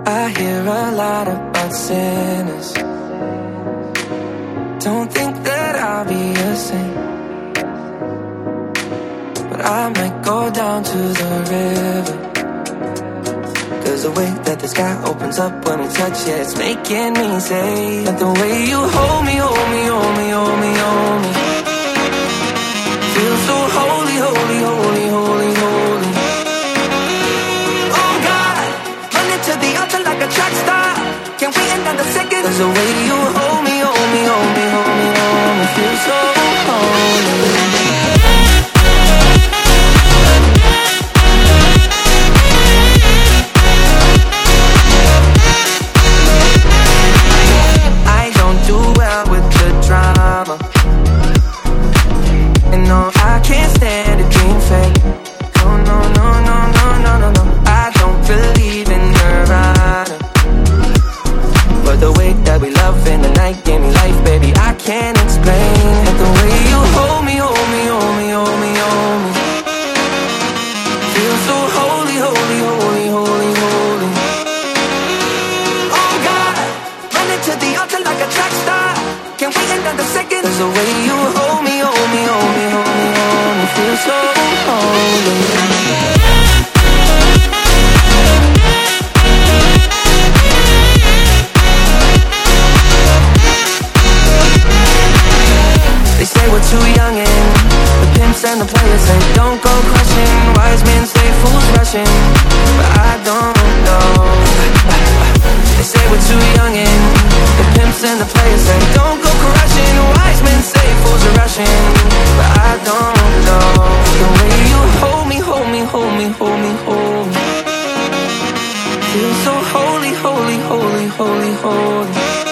I hear a lot about sinners. Don't think that I'll be a saint, but I might go down to the river. 'Cause the way that the sky opens up when we touch it, it's making me say that the way you hold me, hold me, hold me, hold me, hold me, feels so holy, holy, holy, holy, holy. Oh God, running to the altar like a track star. Can't wait another second. 'Cause the way you hold me, hold me, hold me, hold me, hold me, feels so holy. Cause the way you hold me, hold me, hold me, hold me, hold me, feel so holy. They say we're too young and the pimps and the players say don't go crushing. Wise men say fools rushing, but I don't know. They say we're too young and the pimps and the players say don't go crushing. Wise men say fools are rushing, but I don't know. The way you hold me, hold me, hold me, hold me, hold me, feel so holy, holy, holy, holy, holy.